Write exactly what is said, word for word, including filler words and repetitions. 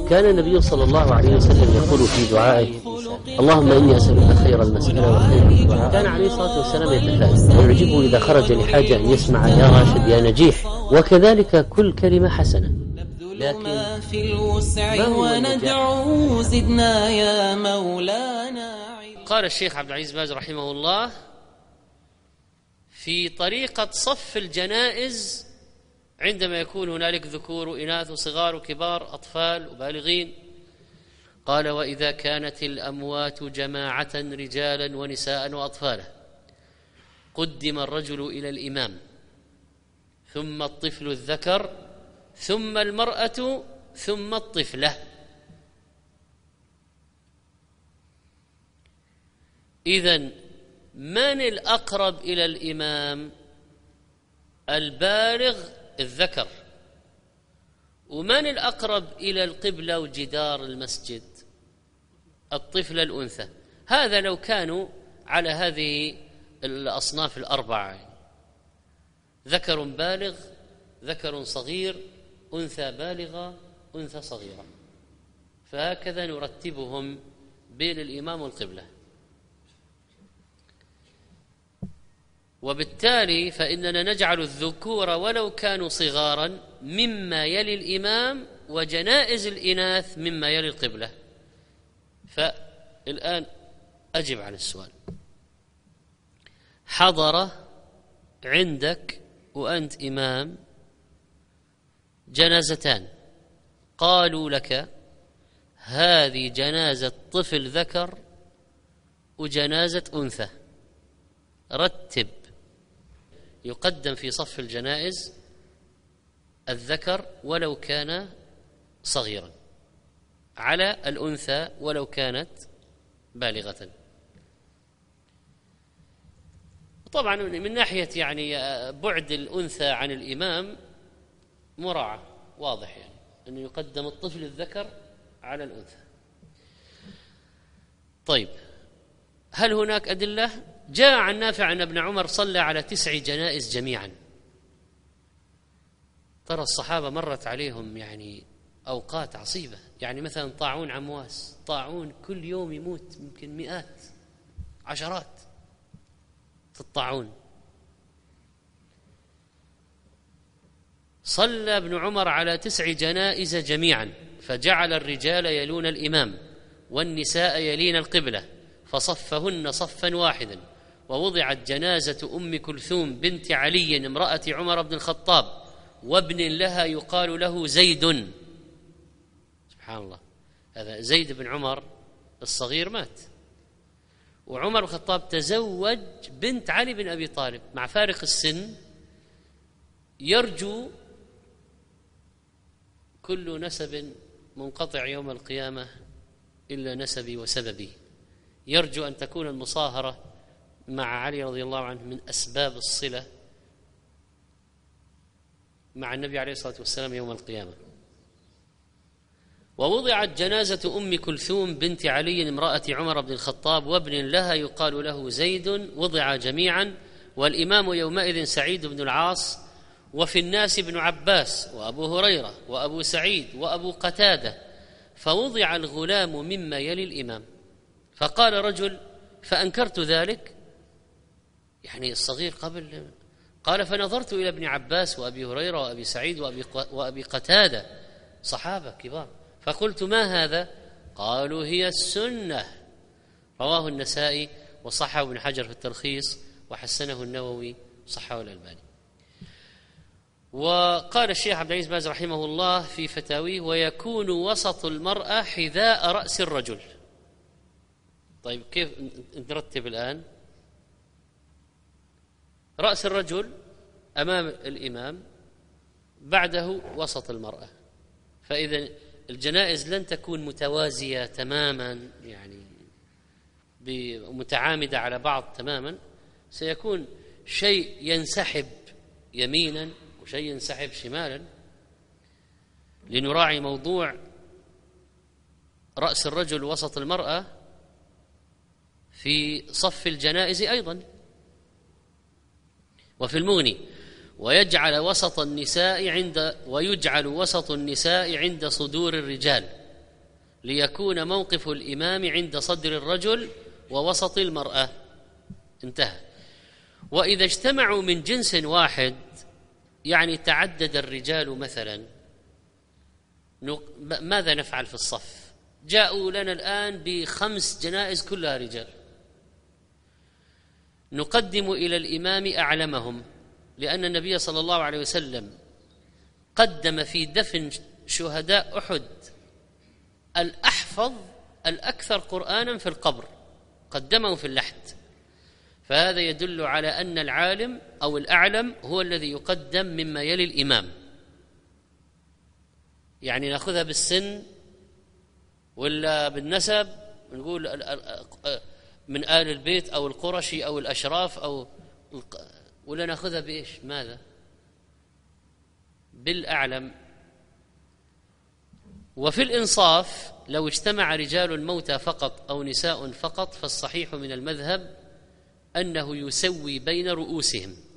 كان النبي صلى الله عليه وسلم يقول في دعائه: اللهم إني أسألك خير المسألة وخير الدعاء. كان عليه الصلاة والسلام يتفائل ويعجبه إذا خرج لحاجة أن يسمع: يا راشد يا نجيح. وكذلك كل كلمة حسنة، لكن ما في الوسع وندعو زدنا يا مولانا. قال الشيخ عبد العزيز باز رحمه الله في طريقة صف الجنائز عندما يكون هنالك ذكور وإناث وصغار وكبار أطفال وبالغين، قال: وإذا كانت الأموات جماعة رجالا ونساء وأطفالا قدم الرجل إلى الإمام، ثم الطفل الذكر، ثم المرأة، ثم الطفلة. إذن من الأقرب إلى الإمام؟ البالغ الذكر. ومن الأقرب إلى القبلة وجدار المسجد؟ الطفل الأنثى. هذا لو كانوا على هذه الأصناف الأربعة: ذكر بالغ، ذكر صغير، أنثى بالغة، أنثى صغيرة. فهكذا نرتبهم بين الإمام والقبلة. وبالتالي فإننا نجعل الذكور ولو كانوا صغارا مما يلي الإمام، وجنائز الإناث مما يلي القبلة. فالآن أجب عن السؤال: حضر عندك وأنت إمام جنازتان، قالوا لك: هذه جنازة طفل ذكر وجنازة أنثى، رتب. يقدم في صف الجنائز الذكر ولو كان صغيرا على الأنثى ولو كانت بالغة. طبعا من ناحية يعني بعد الأنثى عن الإمام مراعاة، واضح يعني أنه يقدم الطفل الذكر على الأنثى. طيب، هل هناك أدلة؟ جاء عن نافع أن ابن عمر صلى على تسع جنائز جميعا. ترى الصحابة مرت عليهم يعني أوقات عصيبة، يعني مثلا طاعون عمواس، طاعون كل يوم يموت يمكن مئات عشرات في الطاعون. صلى ابن عمر على تسع جنائز جميعا، فجعل الرجال يلون الإمام والنساء يلين القبلة، فصفهن صفا واحدا. ووضعت جنازة أم كلثوم بنت علي امرأة عمر بن الخطاب وابن لها يقال له زيد. سبحان الله، هذا زيد بن عمر الصغير مات، وعمر بن الخطاب تزوج بنت علي بن أبي طالب مع فارق السن. يرجو كل نسب منقطع يوم القيامة إلا نسبي وسببي، يرجو أن تكون المصاهرة مع علي رضي الله عنه من أسباب الصلة مع النبي عليه الصلاة والسلام يوم القيامة. ووضعت جنازة أم كلثوم بنت علي امرأة عمر بن الخطاب وابن لها يقال له زيد، وضع جميعا، والإمام يومئذ سعيد بن العاص، وفي الناس ابن عباس وأبو هريرة وأبو سعيد وأبو قتادة، فوضع الغلام مما يلي الإمام. فقال رجل: فأنكرت ذلك، يعني الصغير قبل. قال: فنظرت إلى ابن عباس وأبي هريرة وأبي سعيد وأبي, وأبي قتادة صحابة كبار، فقلت: ما هذا؟ قالوا: هي السنة. رواه النسائي وصححه ابن حجر في التلخيص، وحسنه النووي وصححه الألباني. وقال الشيخ عبد العزيز باز رحمه الله في فتاويه: ويكون وسط المرأة حذاء رأس الرجل. طيب، كيف نرتب الآن؟ رأس الرجل أمام الإمام، بعده وسط المرأة. فإذا الجنائز لن تكون متوازية تماما، يعني متعامدة على بعض تماما، سيكون شيء ينسحب يمينا وشيء ينسحب شمالا، لنراعي موضوع رأس الرجل وسط المرأة في صف الجنائز أيضا. وفي المغني: ويجعل وسط النساء عند ويجعل وسط النساء عند صدور الرجال، ليكون موقف الإمام عند صدر الرجل ووسط المرأة. انتهى. وإذا اجتمعوا من جنس واحد، يعني تعدد الرجال مثلا، ماذا نفعل في الصف؟ جاءوا لنا الآن بخمس جنائز كلها رجال، نقدم إلى الإمام أعلمهم، لأن النبي صلى الله عليه وسلم قدم في دفن شهداء أحد الأحفظ الأكثر قرآنا في القبر، قدمه في اللحد. فهذا يدل على أن العالم أو الأعلم هو الذي يقدم مما يلي الإمام. يعني نأخذها بالسن ولا بالنسب، نقول من آل البيت أو القرشي أو الأشراف، أو ولا نأخذها بإيش؟ ماذا؟ بالأعلم. وفي الإنصاف لو اجتمع رجال الموتى فقط أو نساء فقط، فالصحيح من المذهب أنه يسوي بين رؤوسهم،